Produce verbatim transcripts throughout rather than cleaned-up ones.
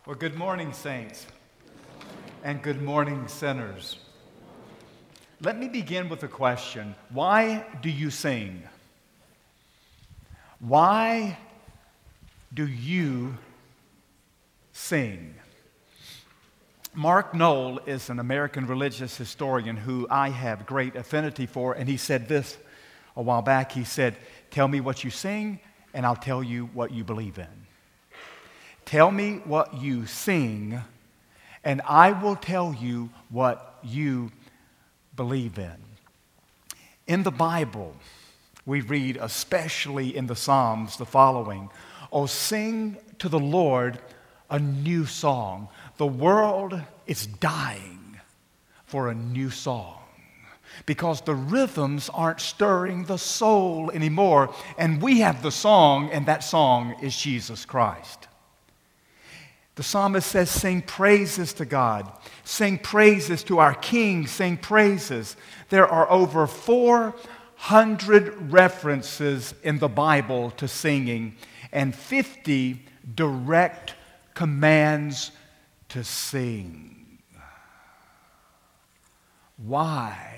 Well, good morning, saints, and good morning, sinners. Let me begin with a question. Why do you sing? Why do you sing? Mark Knoll is an American religious historian who I have great affinity for, and he said this a while back. He said, "Tell me what you sing, and I'll tell you what you believe in. Tell me what you sing, and I will tell you what you believe in." In the Bible, we read, especially in the Psalms, the following: "Oh, sing to the Lord a new song. The world is dying for a new song, because the rhythms aren't stirring the soul anymore, and we have the song, and that song is Jesus Christ." The psalmist says, sing praises to God. Sing praises to our King. Sing praises. There are over four hundred references in the Bible to singing and fifty direct commands to sing. Why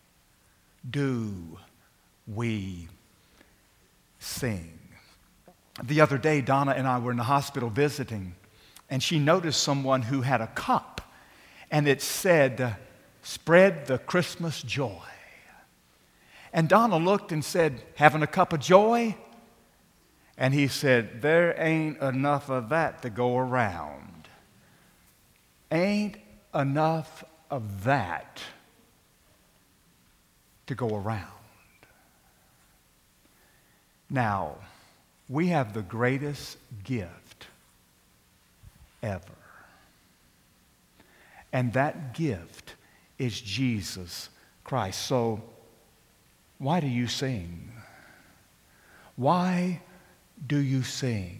do we sing? The other day, Donna and I were in the hospital visiting, and she noticed someone who had a cup, and it said, "Spread the Christmas joy." And Donna looked and said, "Having a cup of joy?" And he said, "There ain't enough of that to go around. Ain't enough of that to go around." Now, we have the greatest gift ever. And that gift is Jesus Christ. So, why do you sing? Why do you sing?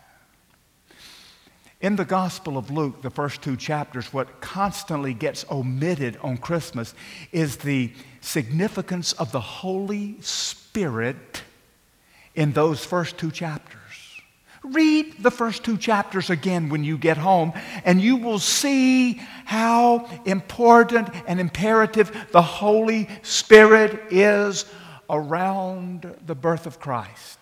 In the Gospel of Luke, the first two chapters, what constantly gets omitted on Christmas is the significance of the Holy Spirit in those first two chapters. Read the first two chapters again when you get home, and you will see how important and imperative the Holy Spirit is around the birth of Christ.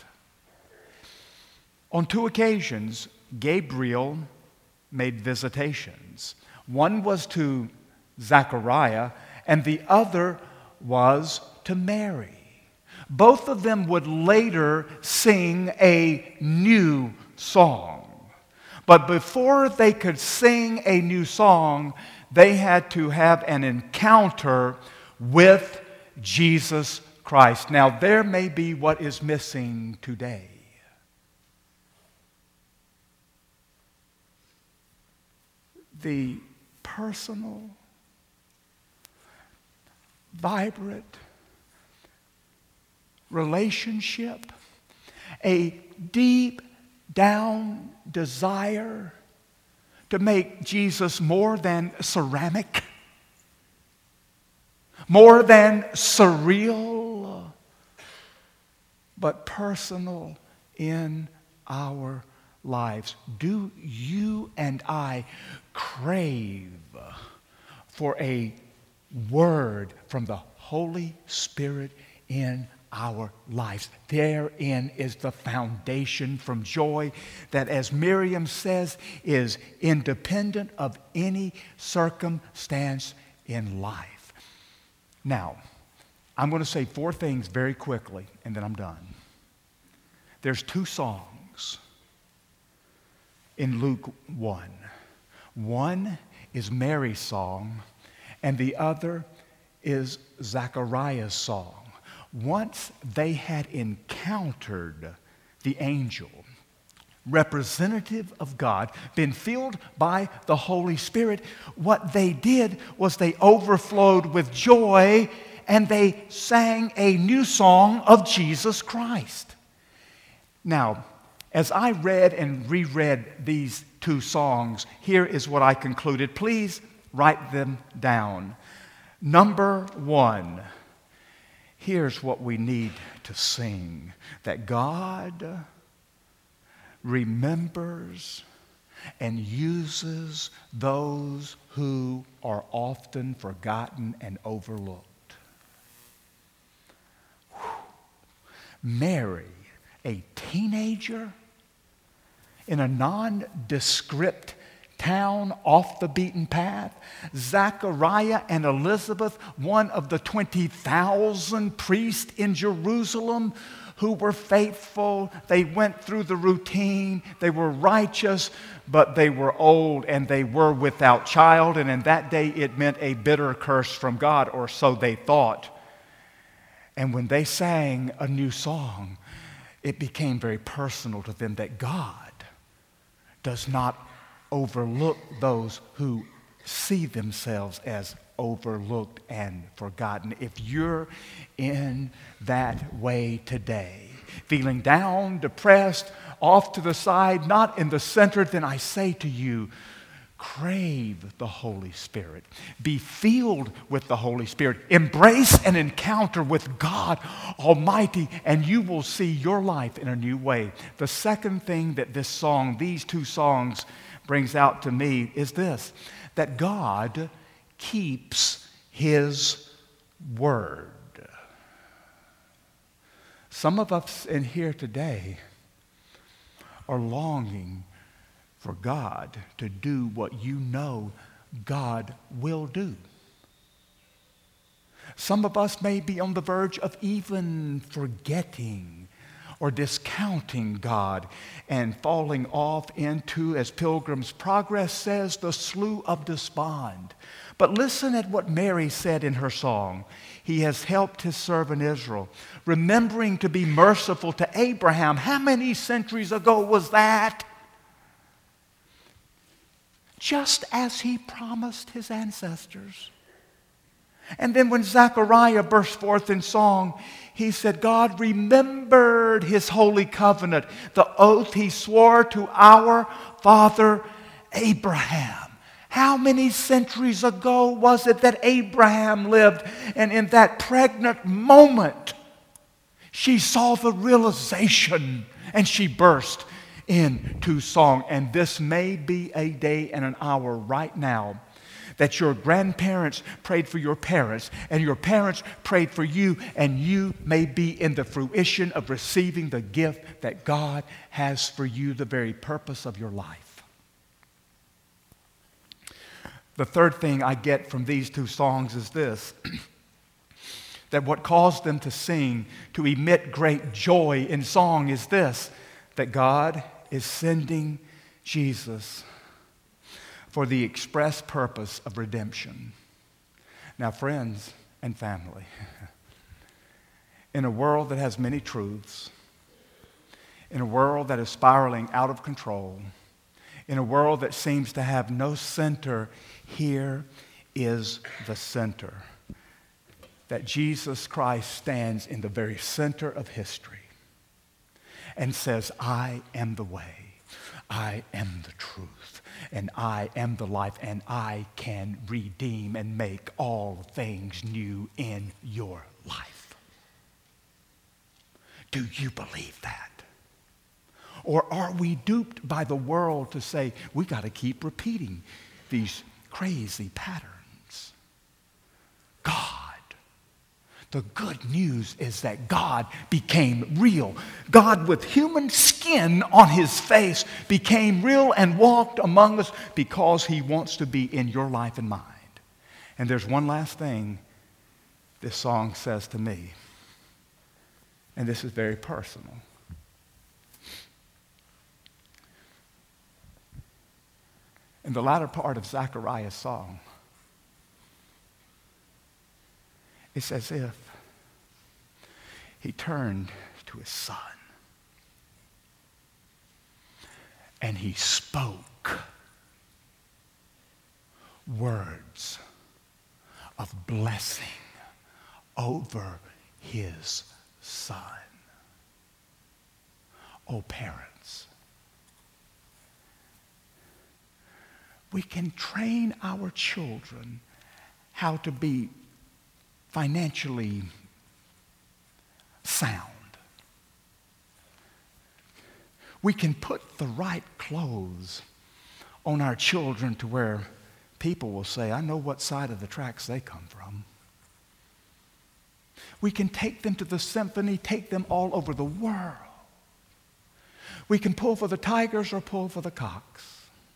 On two occasions, Gabriel made visitations. One was to Zechariah, and the other was to Mary. Both of them would later sing a new song. But before they could sing a new song, they had to have an encounter with Jesus Christ. Now, there may be what is missing today. The personal, vibrant relationship, a deep down desire to make Jesus more than ceramic, more than surreal, but personal in our lives. Do you and I crave for a word from the Holy Spirit in our lives? Therein is the foundation from joy that, as Miriam says, is independent of any circumstance in life. Now, I'm going to say four things very quickly, and then I'm done. There's two songs in Luke one. One is Mary's song, and the other is Zechariah's song. Once they had encountered the angel, representative of God, been filled by the Holy Spirit, what they did was they overflowed with joy, and they sang a new song of Jesus Christ. Now, as I read and reread these two songs, here is what I concluded. Please write them down. Number one, here's what we need to sing: that God remembers and uses those who are often forgotten and overlooked. Whew. Mary, a teenager in a nondescript town off the beaten path. Zachariah and Elizabeth, one of the twenty thousand priests in Jerusalem who were faithful. They went through the routine. They were righteous, but they were old and they were without child. And in that day, it meant a bitter curse from God, or so they thought. And when they sang a new song, it became very personal to them that God does not overlook those who see themselves as overlooked and forgotten. If you're in that way today, feeling down, depressed, off to the side, not in the center, then I say to you, crave the Holy Spirit. Be filled with the Holy Spirit. Embrace an encounter with God Almighty, and you will see your life in a new way. The second thing that this song, these two songs, brings out to me is this, that God keeps His word. Some of us in here today are longing for God to do what you know God will do. Some of us may be on the verge of even forgetting or discounting God and falling off into, as Pilgrim's Progress says, the slough of despond. But listen at what Mary said in her song. He has helped his servant Israel, remembering to be merciful to Abraham. How many centuries ago was that? Just as he promised his ancestors. And then when Zechariah burst forth in song, he said, God remembered his holy covenant, the oath he swore to our father Abraham. How many centuries ago was it that Abraham lived? And in that pregnant moment, she saw the realization and she burst into song. And this may be a day and an hour right now that your grandparents prayed for your parents, and your parents prayed for you, and you may be in the fruition of receiving the gift that God has for you, the very purpose of your life. The third thing I get from these two songs is this, that what caused them to sing, to emit great joy in song is this, that God is sending Jesus for the express purpose of redemption. Now, friends and family, in a world that has many truths, in a world that is spiraling out of control, in a world that seems to have no center, here is the center. That Jesus Christ stands in the very center of history and says, I am the way, I am the truth, and I am the life, and I can redeem and make all things new in your life. Do you believe that? Or are we duped by the world to say, we got to keep repeating these crazy patterns? God. The good news is that God became real. God with human skin on his face became real and walked among us because he wants to be in your life and mine. And there's one last thing this song says to me. And this is very personal. In the latter part of Zechariah's song, it's as if he turned to his son and he spoke words of blessing over his son. Oh, parents, we can train our children how to be financially sound. We can put the right clothes on our children to where people will say, I know what side of the tracks they come from. We can take them to the symphony, take them all over the world. We can pull for the Tigers or pull for the Cocks.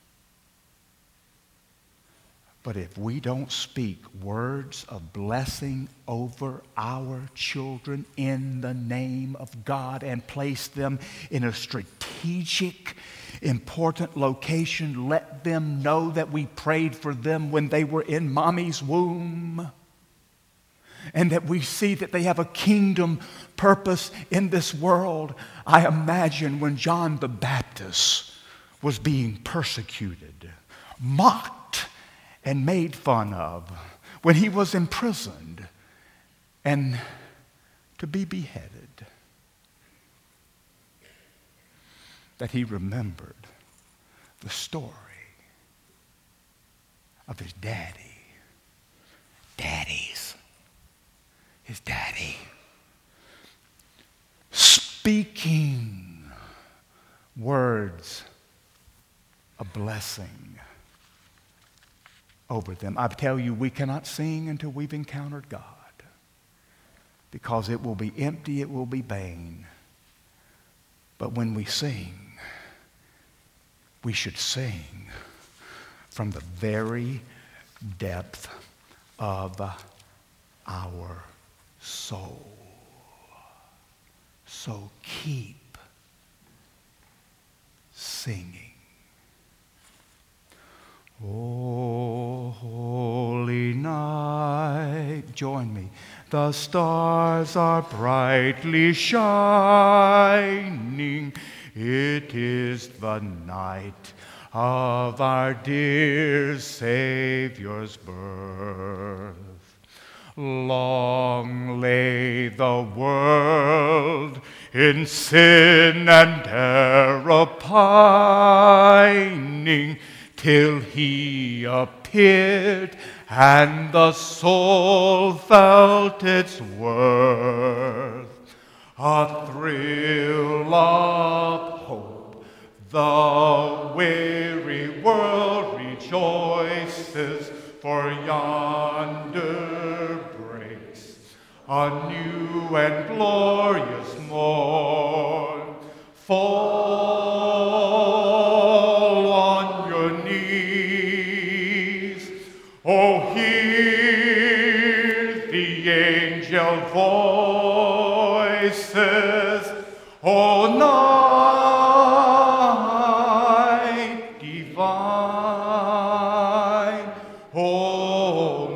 But if we don't speak words of blessing over our children in the name of God and place them in a strategic, important location, let them know that we prayed for them when they were in mommy's womb, and that we see that they have a kingdom purpose in this world. I imagine when John the Baptist was being persecuted, mocked, and made fun of, when he was imprisoned and to be beheaded, that he remembered the story of his daddy. Daddies. His daddy. Speaking words of blessing over them. I tell you, we cannot sing until we've encountered God, because it will be empty, it will be vain. But when we sing, we should sing from the very depth of our soul. So keep singing. Oh, holy night, join me. The stars are brightly shining. It is the night of our dear Savior's birth. Long lay the world in sin and error pining, till he appeared and the soul felt its worth. A thrill of hope, the weary world rejoices, for yonder breaks a new and glorious morn. Fall on your knees, oh, hear the angel voices, oh, night divine, oh,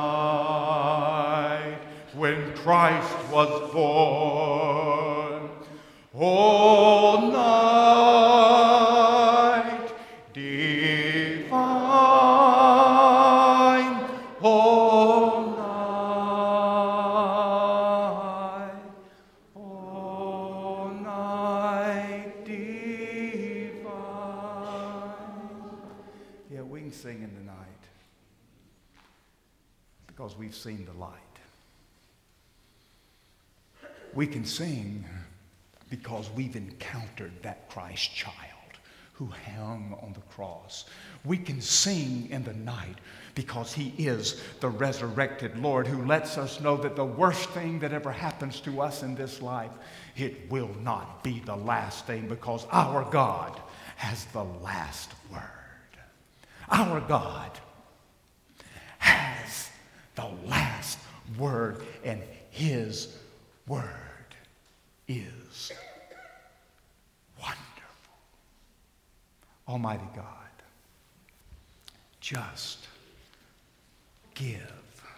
night when Christ was born, oh, night divine, oh, night, oh, night divine. Yeah, we can sing in the night because we've seen the light. We can sing because we've encountered that Christ child who hung on the cross. We can sing in the night because he is the resurrected Lord who lets us know that the worst thing that ever happens to us in this life, it will not be the last thing, because our God has the last word. Our God has the last word, and his word is wonderful. Almighty God, just give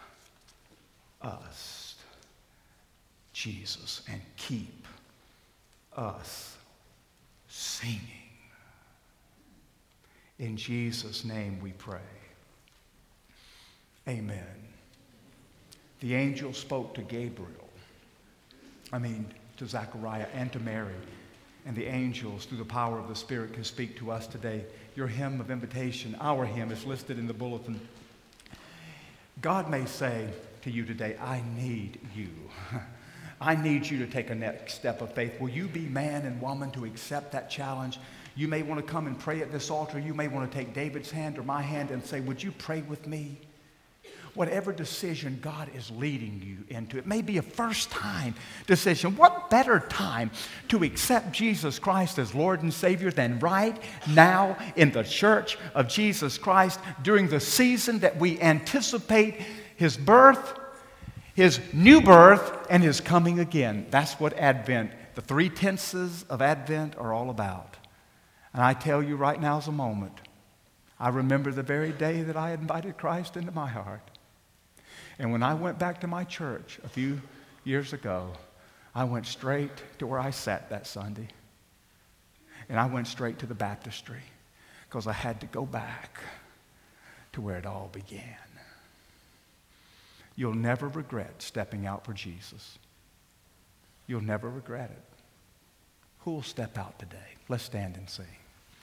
us Jesus and keep us singing. In Jesus' name we pray. Amen. The angel spoke to Gabriel, I mean to Zechariah and to Mary, and the angels through the power of the Spirit can speak to us today. Your hymn of invitation, our hymn, is listed in the bulletin. God may say to you today, I need you. I need you to take a next step of faith. Will you be man and woman to accept that challenge? You may want to come and pray at this altar. You may want to take David's hand or my hand and say, would you pray with me? Whatever decision God is leading you into. It may be a first-time decision. What better time to accept Jesus Christ as Lord and Savior than right now in the church of Jesus Christ during the season that we anticipate His birth, His new birth, and His coming again. That's what Advent, the three tenses of Advent are all about. And I tell you right now is a moment. I remember the very day that I invited Christ into my heart. And when I went back to my church a few years ago, I went straight to where I sat that Sunday. And I went straight to the baptistry because I had to go back to where it all began. You'll never regret stepping out for Jesus. You'll never regret it. Who will step out today? Let's stand and sing.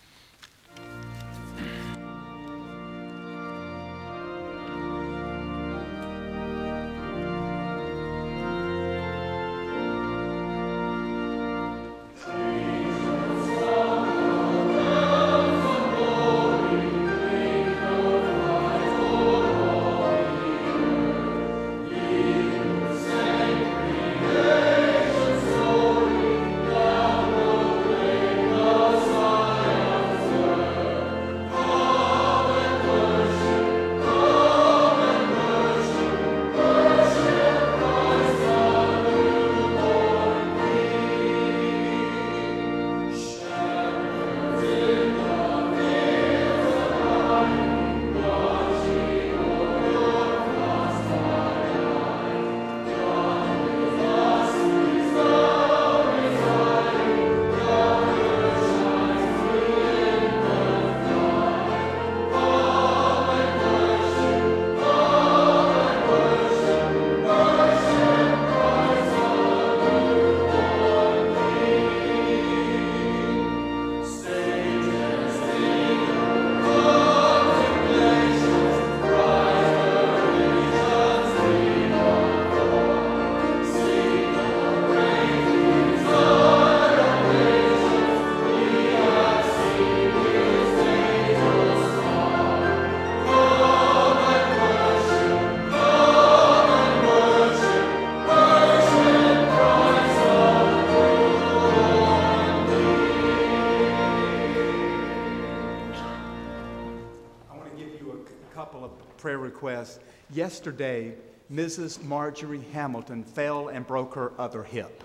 Prayer request. Yesterday, Missus Marjorie Hamilton fell and broke her other hip.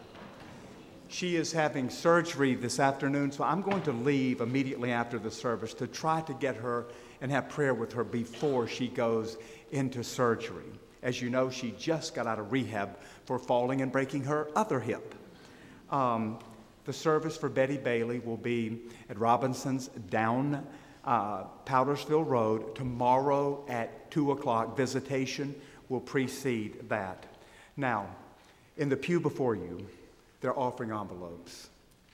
She is having surgery this afternoon, so I'm going to leave immediately after the service to try to get her and have prayer with her before she goes into surgery. As you know, she just got out of rehab for falling and breaking her other hip. Um, the service for Betty Bailey will be at Robinson's down Uh, Powdersville Road tomorrow at two o'clock. Visitation will precede that. Now, in the pew before you, there are offering envelopes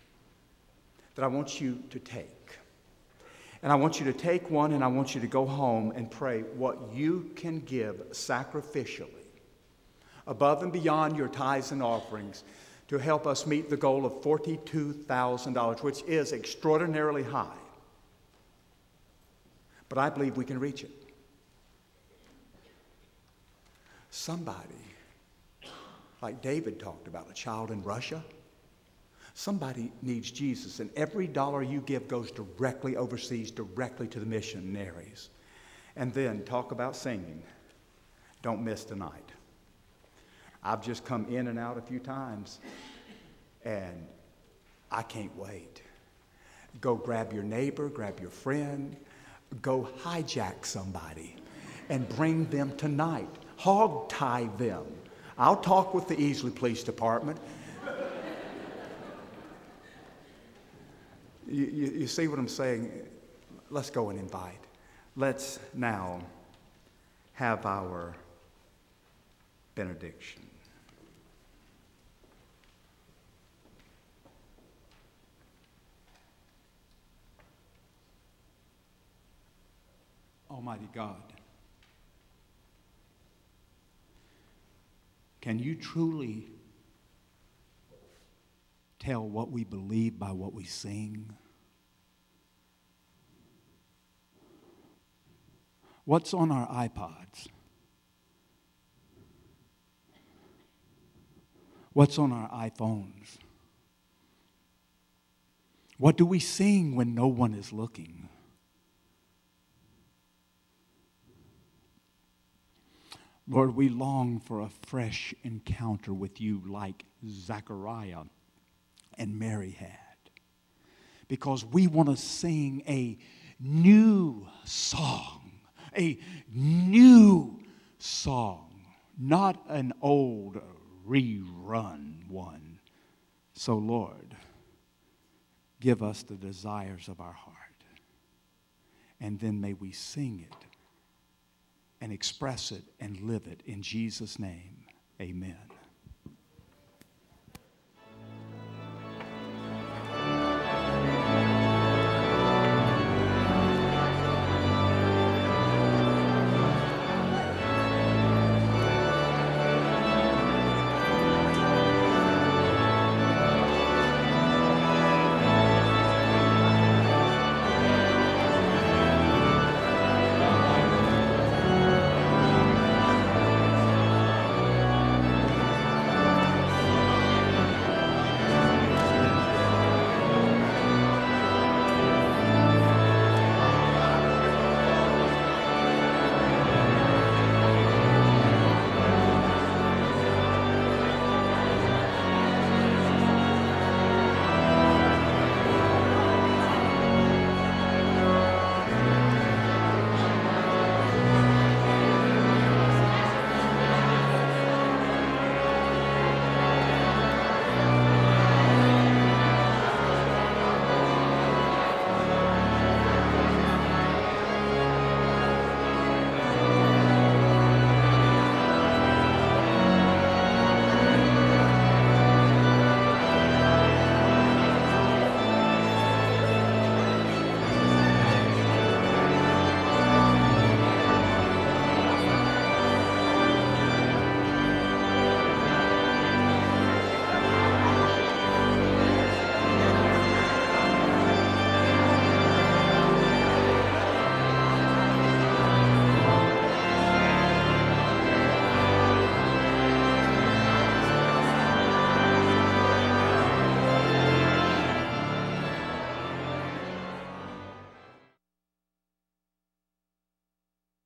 that I want you to take. And I want you to take one and I want you to go home and pray what you can give sacrificially, above and beyond your tithes and offerings, to help us meet the goal of forty-two thousand dollars, which is extraordinarily high. But I believe we can reach it. Somebody, like David talked about, a child in Russia, somebody needs Jesus, and every dollar you give goes directly overseas, directly to the missionaries. And then talk about singing. Don't miss tonight. I've just come in and out a few times, and I can't wait. Go grab your neighbor, grab your friend, go hijack somebody and bring them tonight. Hog tie them. I'll talk with the Easley Police Department. you, you, you see what I'm saying? Let's go and invite. Let's now have our benediction. Almighty God, can you truly tell what we believe by what we sing? What's on our iPods? What's on our iPhones? What do we sing when no one is looking? Lord, we long for a fresh encounter with you like Zechariah and Mary had. Because we want to sing a new song, a new song, not an old rerun one. So, Lord, give us the desires of our heart. And then may we sing it and express it and live it. In Jesus' name, amen.